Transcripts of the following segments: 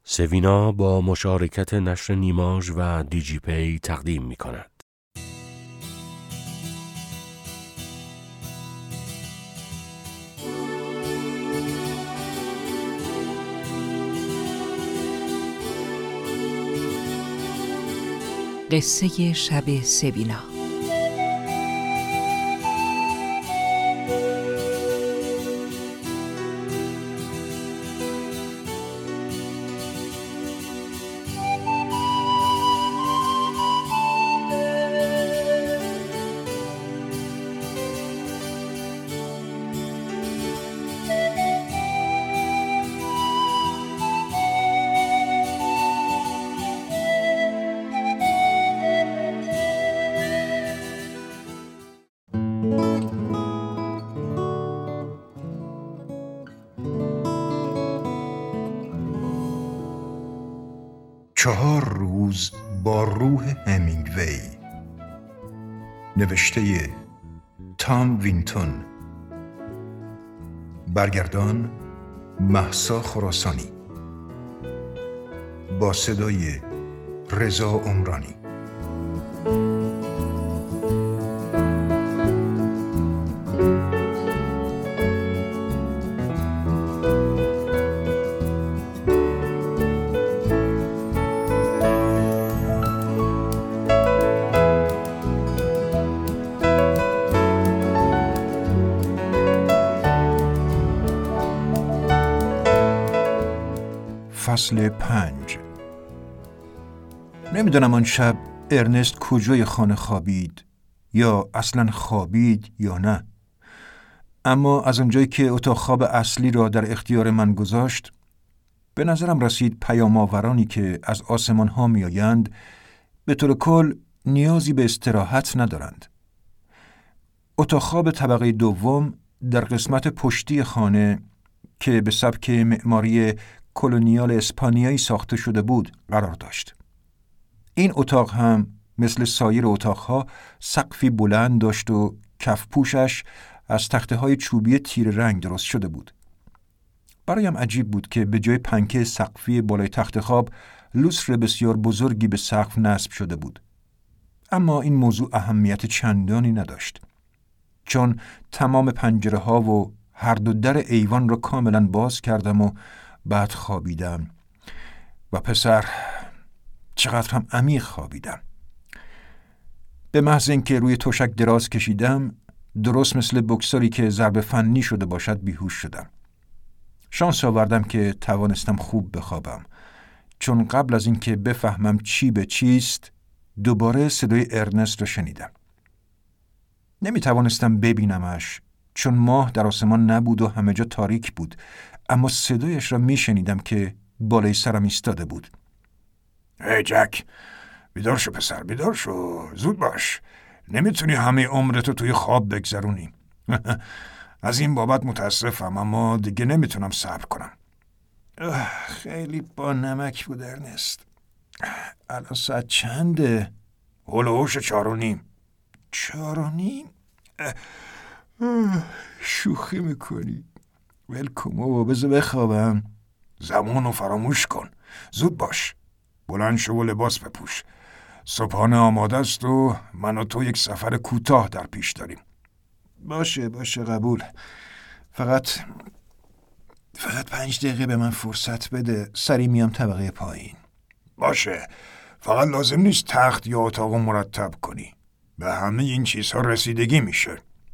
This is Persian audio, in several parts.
سوینا با مشارکت نشر نیماژ و دیجی پی تقدیم می کند. قصه شب سوینا. چهار روز با روح همینگوی، نوشته تام وینتون، برگردان مهسا خراسانی، با صدای رضا عمرانی. فصل 5. نمیدونم آن شب ارنست کجای خانه خوابید یا اصلا خوابید یا نه، اما از اونجایی که اتاق خواب اصلی را در اختیار من گذاشت به نظرم رسید پیام‌آورانی که از آسمان ها می آیند به طور کل نیازی به استراحت ندارند. اتاق خواب طبقه دوم در قسمت پشتی خانه که به سبک معماری کلونیال اسپانیایی ساخته شده بود قرار داشت. این اتاق هم مثل سایر اتاقها سقفی بلند داشت و کف پوشش از تخته‌های چوبی تیره رنگ درست شده بود. برایم عجیب بود که به جای پنکه سقفی بالای تخت خواب لوستر بسیار بزرگی به سقف نصب شده بود. اما این موضوع اهمیت چندانی نداشت، چون تمام پنجره‌ها و هر دو در ایوان را کاملا باز کردم و بعد خوابیدم و پسر چقدر هم عمیق خوابیدم. به محض اینکه روی تشک دراز کشیدم درست مثل بوکسوری که ضربه فنی شده باشد بیهوش شدم. شانس آوردم که توانستم خوب بخوابم، چون قبل از اینکه بفهمم چی به چیست دوباره صدای ارنست را شنیدم. نمی توانستم ببینمش چون ماه در آسمان نبود و همه جا تاریک بود، اما صدایش را می شنیدم که بالای سرم ایستاده بود. هی جک، بیدار شو پسر، بیدار شو، زود باش، نمیتونی همه عمرتو توی خواب بگذرونی. از این بابت متاسفم، اما دیگه نمیتونم صبر کنم. خیلی با نمک بود ارنست. الان ساعت چنده؟ هلوهوش 4:30. 4:30؟ شوخی میکنی؟ ولکن بابا، بذار بخوابم. زمانو فراموش کن، زود باش، بلند شو و لباس بپوش. صبحانه آماده است و من و تو یک سفر کوتاه در پیش داریم. باشه قبول. فقط 5 دقیقه به من فرصت بده، سری میام طبقه پایین. باشه، فقط لازم نیست تخت یا اتاقو مرتب کنی، به همه این چیزها رسیدگی میشه.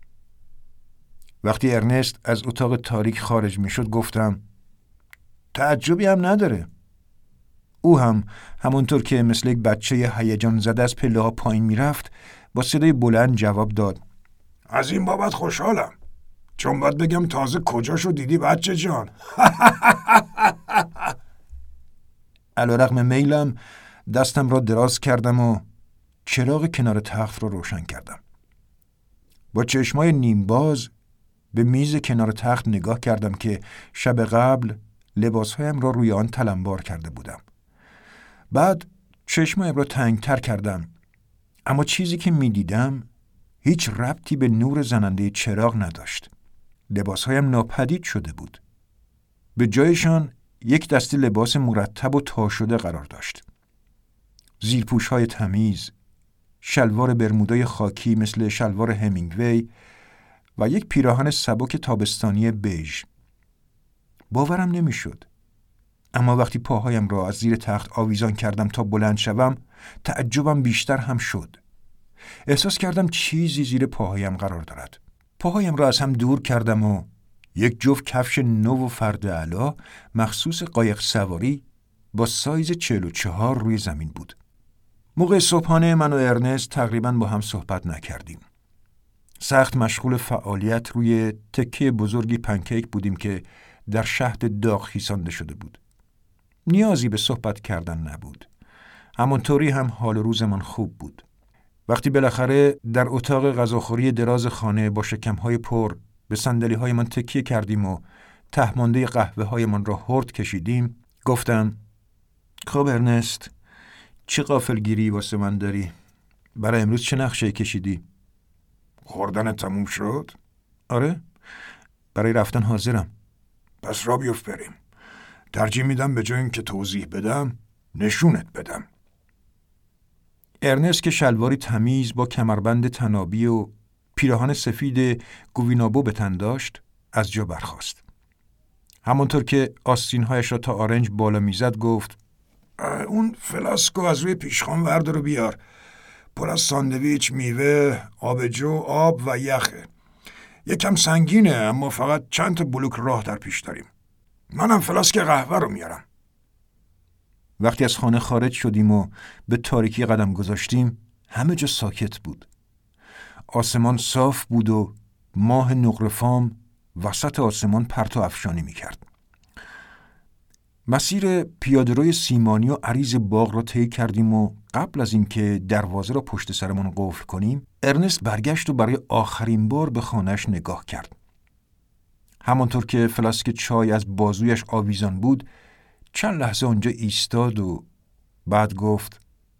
وقتی ارنست از اتاق تاریک خارج میشد گفتم تعجبی هم نداره. او هم همونطور که مثل یک بچه هیجان زده از پله ها پایین میرفت با صدای بلند جواب داد از این بابت خوشحالم، چون باید بگم تازه کجاشو دیدی بچه جان. علیرغم میلم دستم را دراز کردم و چراغ کنار تخت را روشن کردم. با چشمای نیم باز به میز کنار تخت نگاه کردم که شب قبل لباسهایم را روی آن تلمبار کرده بودم. بعد چشمایم را تنگتر کردم، اما چیزی که می دیدم هیچ ربطی به نور زننده چراغ نداشت. لباسهایم ناپدید شده بود. به جایشان یک دسته لباس مرتب و تا شده قرار داشت. زیرپوش‌های تمیز، شلوار برمودای خاکی مثل شلوار همینگوی و یک پیراهن سبک تابستانی بیژ. باورم نمیشد. اما وقتی پاهایم را از زیر تخت آویزان کردم تا بلند شوم، تعجبم بیشتر هم شد. احساس کردم چیزی زیر پاهایم قرار دارد. پاهایم را از هم دور کردم و یک جفت کفش نو و فرد اعلی مخصوص قایق سواری با سایز 44 روی زمین بود. موقع صبحانه من و ارنست تقریباً با هم صحبت نکردیم. سخت مشغول فعالیت روی تکه بزرگی پنکیک بودیم که در شهد داغ خیسانده شده بود. نیازی به صحبت کردن نبود. همونطوری هم حال روزمان خوب بود. وقتی بالاخره در اتاق غذاخوری دراز خانه با شکم‌های پر به صندلی‌های من تکیه کردیم و تهمانده قهوه‌های من را هرد کشیدیم، گفتم: خب ارنست، چه غافلگیری واسه من داری؟ برای امروز چه نقشه کشیدی؟ خوردن تموم شد؟ آره، برای رفتن حاضرم. پس را بیفت بریم. ترجیح میدم به جای اینکه توضیح بدم نشونت بدم. ارنست که شلواری تمیز با کمربند تنابی و پیراهن سفید گوینابو به تن داشت از جا برخاست. همانطور که آستین‌هایش را تا آرنج بالا میزد گفت: اون فلاسکو از روی پیشخوان وردار و بیار. پر از ساندویچ، میوه، آبجو، آب و یخه. یکم سنگینه اما فقط چند تا بلوک راه در پیش داریم. منم فلاسک قهوه رو میارم. وقتی از خانه خارج شدیم و به تاریکی قدم گذاشتیم همه جا ساکت بود. آسمان صاف بود و ماه نقره‌فام وسط آسمان پرتو افشانی میکرد. مسیر پیاده‌روی سیمانی و عریض باغ را طی کردیم و قبل از اینکه دروازه را پشت سرمان قفل کنیم، ارنست برگشت و برای آخرین بار به خانه‌اش نگاه کرد. همانطور که فلاسک چای از بازویش آویزان بود، چند لحظه آنجا ایستاد و بعد گفت: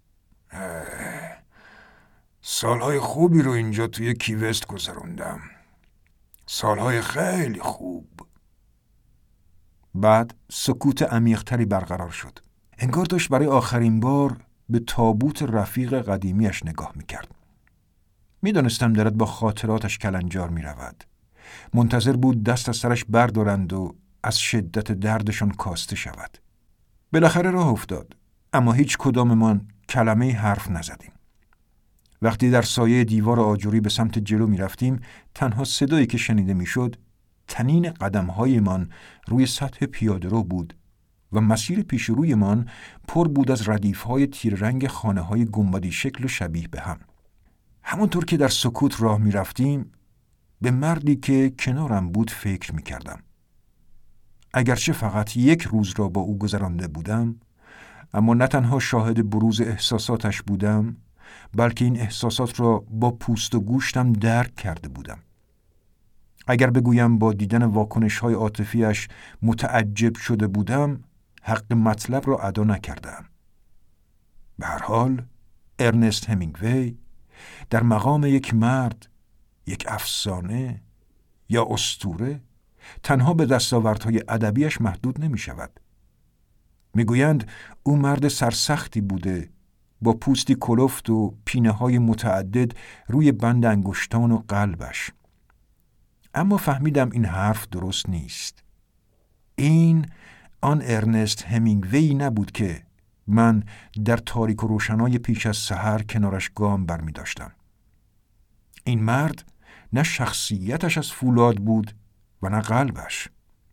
سالهای خوبی رو اینجا توی کیوست گذروندم. سالهای خیلی خوب. بعد سکوت عمیق‌تری برقرار شد. انگار داشت برای آخرین بار به تابوت رفیق قدیمیش نگاه میکرد. میدانستم دارد با خاطراتش کلنجار میرود. منتظر بود دست از سرش بردارند و از شدت دردشان کاسته شود. بالاخره راه افتاد، اما هیچ کداممان کلمه حرف نزدیم. وقتی در سایه دیوار آجوری به سمت جلو می رفتیم، تنها صدایی که شنیده می شد تنین قدم‌هایمان روی سطح پیاده‌رو بود و مسیر پیش رویمان پر بود از ردیف‌های تیر رنگ خانه‌های گنبدی شکل و شبیه به هم. همونطور که در سکوت راه می رفتیم، به مردی که کنارم بود فکر می کردم. اگرچه فقط یک روز را با او گذرانده بودم، اما نه تنها شاهد بروز احساساتش بودم، بلکه این احساسات را با پوست و گوشتم درک کرده بودم. اگر بگویم با دیدن واکنش‌های عاطفی‌اش متعجب شده بودم، حق مطلب را ادا نکردم. به هر حال، ارنست همینگوی در مقام یک مرد، یک افسانه یا اسطوره تنها به دستاوردهای ادبیش محدود نمی شود. میگویند او مرد سرسختی بوده، با پوستی کلفت و پینه‌های متعدد روی بند انگشتان و قلبش. اما فهمیدم این حرف درست نیست. این آن ارنست همینگوی نبود که من در تاریک و روشنای پیش از سحر کنارش گام برمی داشتم. این مرد نه شخصیتش از فولاد بود و نه قلبش.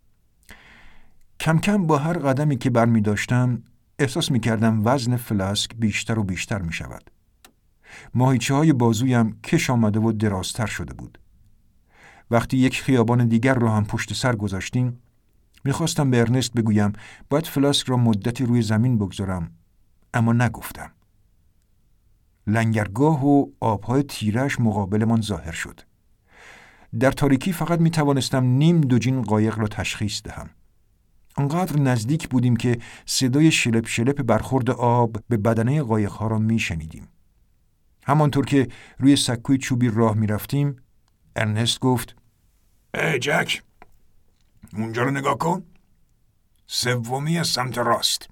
کم کم با هر قدمی که برمی داشتم احساس می کردم وزن فلاسک بیشتر و بیشتر می شود. ماهیچه های بازویم کش آمده و درازتر شده بود. وقتی یک خیابان دیگر را هم پشت سر گذاشتیم، میخواستم به ارنست بگویم باید فلاسک را مدتی روی زمین بگذارم، اما نگفتم. لنگرگاه و آبهای تیرش مقابلمان ظاهر شد. در تاریکی فقط میتوانستم نیم دوجین قایق را تشخیص دهم. انقدر نزدیک بودیم که صدای شلپ شلپ برخورد آب به بدنه قایق‌ها را میشنیدیم. همانطور که روی سکوی چوبی راه میرفتیم، ارنست گفت: جک، اونجا رو نگاه کن. سومی سمت راست.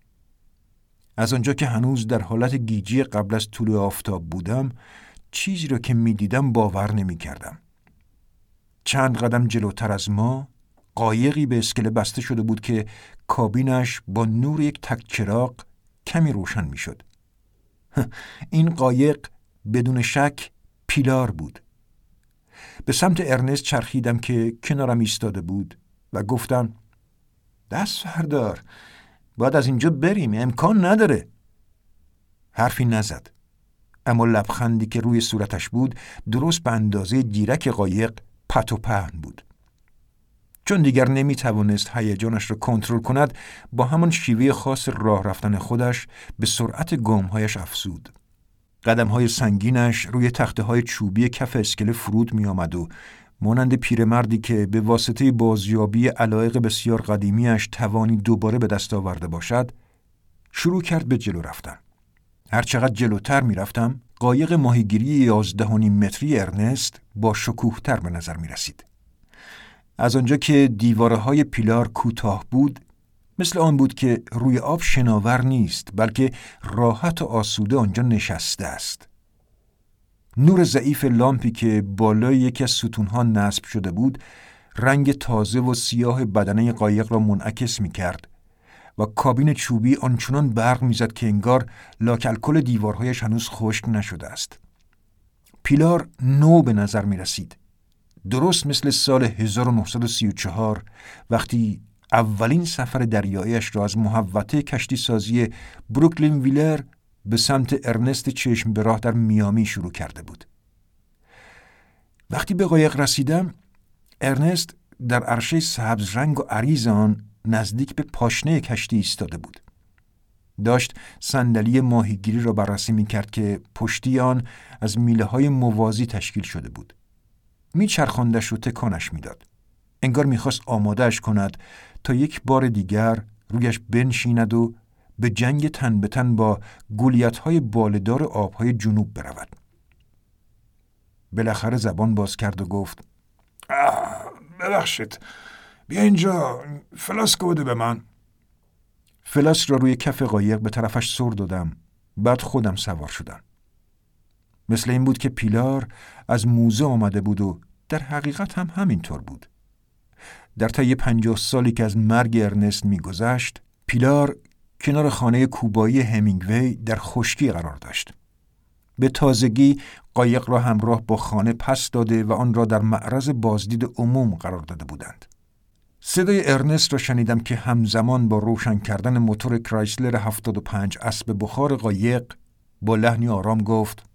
از آنجا که هنوز در حالت گیجی قبل از طلوع آفتاب بودم، چیزی را که می‌دیدم باور نمی‌کردم. چند قدم جلوتر از ما قایقی به اسکله بسته شده بود که کابینش با نور یک تک چراغ کمی روشن می‌شد. این قایق بدون شک پیلار بود. به سمت ارنست چرخیدم که کنارم ایستاده بود و گفتم دست بردار، باید از اینجا بریم، امکان نداره. حرفی نزد، اما لبخندی که روی صورتش بود درست به اندازه دیرک قایق پت و پهن بود. چون دیگر نمیتوانست هیجانش را کنترل کند، با همان شیوه خاص راه رفتن خودش به سرعت گام‌هایش افزود. قدم‌های سنگینش روی تخته‌های چوبی کف اسکله فرود می‌آمد و مانند پیرمردی که به واسطه بازیابی علایق بسیار قدیمیش توانی دوباره به دست آورده باشد، شروع کرد به جلو رفتن. هرچقدر جلوتر می‌رفتم، قایق ماهیگیری 11.5 متری ارنست با شکوه‌تر به نظر می‌رسید. از آنجا که دیواره‌های پیلار کوتاه بود، مثل آن بود که روی آب شناور نیست، بلکه راحت و آسوده آنجا نشسته است. نور ضعیف لامپی که بالای یکی از ستونها نصب شده بود، رنگ تازه و سیاه بدنه قایق را منعکس می‌کرد و کابین چوبی آنچنان برق می‌زد که انگار لاک الکل دیوارهایش هنوز خشک نشده است. پیلار نو به نظر می‌رسید. درست مثل سال 1934 وقتی اولین سفر دریاییش را از محوطه کشتی سازی بروکلین ویلر به سمت ارنست چشم به راه در میامی شروع کرده بود. وقتی به قایق رسیدم، ارنست در عرشه سبز رنگ و عریض آن نزدیک به پاشنه کشتی ایستاده بود. داشت صندلی ماهیگیری را بررسی می‌کرد که پشتی آن از میله‌های موازی تشکیل شده بود. میچرخاندش و تکانش میداد. انگار میخواست آمادهش کند تا یک بار دیگر رویش بنشیند و به جنگ تن به تن با گولیت‌های باله‌دار آب‌های جنوب برود. بالاخره زبان باز کرد و گفت ببخشید، بیا اینجا، فلاسک بده به من. فلاسک را روی کف قایق به طرفش سر دادم، بعد خودم سوار شدم. مثل این بود که پیلار از موزه آمده بود و در حقیقت هم همینطور بود. در طی 50 سالی که از مرگ ارنست می‌گذشت، پیلار کنار خانه کوبایی همینگوی در خشکی قرار داشت. به تازگی قایق را همراه با خانه پس داده و آن را در معرض بازدید عموم قرار داده بودند. صدای ارنست را شنیدم که همزمان با روشن کردن موتور کرایسلر 75 اسب بخار قایق با لحنی آرام گفت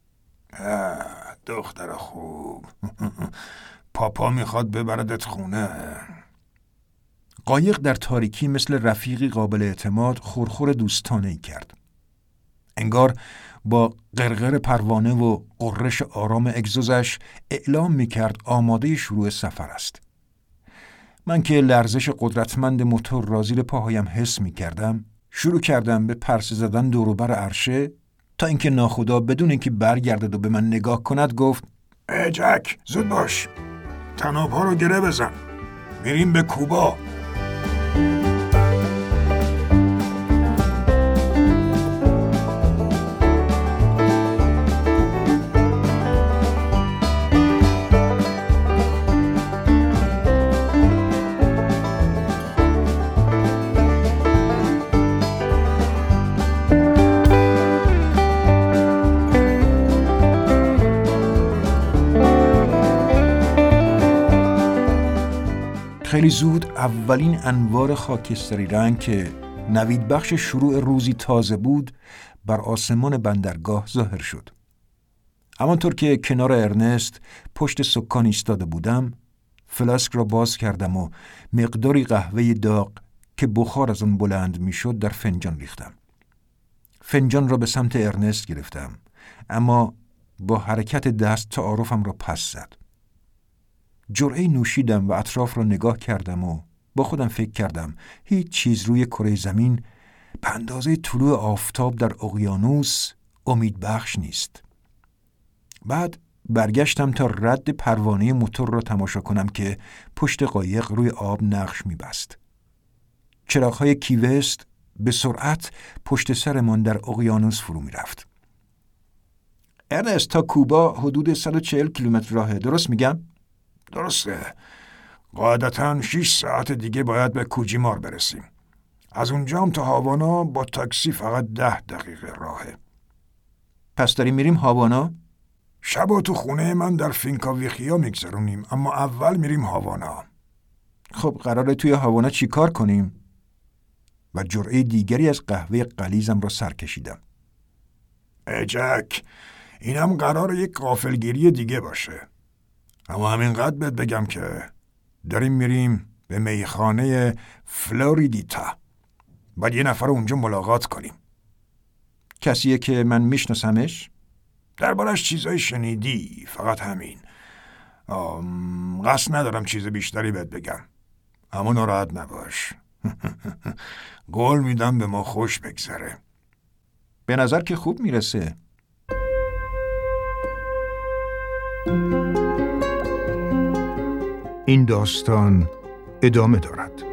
دختر خوب، پاپا میخواد ببردت خونه. قایق در تاریکی مثل رفیقی قابل اعتماد خورخور دوستانه‌ای کرد. انگار با غرغر پروانه و قررش آرام اگزوزش اعلام میکرد آماده شروع سفر است. من که لرزش قدرتمند موتور را زیر پاهایم حس میکردم، شروع کردم به پرسه زدن دوروبر عرشه تا اینکه ناخدا بدون اینکه برگردد و به من نگاه کند گفت جک، زود باش، طناب‌ها رو گره بزن، میریم به کوبا. خیلی زود اولین انوار خاکستری رنگ که نوید بخش شروع روزی تازه بود بر آسمان بندرگاه ظاهر شد. همانطور که کنار ارنست پشت سکان ایستاده بودم، فلاسک را باز کردم و مقداری قهوه داغ که بخار از آن بلند میشد در فنجان ریختم. فنجان را به سمت ارنست گرفتم، اما با حرکت دست تعارفم را پس زد. جرعه نوشیدم و اطراف را نگاه کردم و با خودم فکر کردم هیچ چیز روی کره زمین به اندازه طلوع آفتاب در اقیانوس امید بخش نیست. بعد برگشتم تا رد پروانه موتور را تماشا کنم که پشت قایق روی آب نقش می‌بست. چراغ‌های کیوست به سرعت پشت سرمان در اقیانوس فرو می‌رفت. ارنست، تا کوبا حدود 140 کیلومتر راهه، درست میگم؟ درسته. قاعدتاً 6 ساعت دیگه باید به کوجیمار برسیم. از اونجام تا هاوانا با تاکسی فقط 10 دقیقه راهه. پس داریم میریم هاوانا؟ شبا تو خونه من در فینکاویخیا میگذرونیم، اما اول میریم هاوانا. خب قراره توی هاوانا چی کار کنیم؟ و جرعه دیگری از قهوه غلیظم را سر کشیدم. ای جک، اینم قراره یک غافلگیری دیگه باشه. اما همینقدر بهت بگم که داریم میریم به میخانه فلوریدیتا. باید یه نفر اونجا ملاقات کنیم. کسیه که من میشناسمش؟ دربارش چیزای شنیدی، فقط همین. قصد ندارم چیز بیشتری بهت بگم. اما ناراحت نباش. قول میدم به ما خوش بگذره. به نظر که خوب میرسه. این داستان ادامه دارد.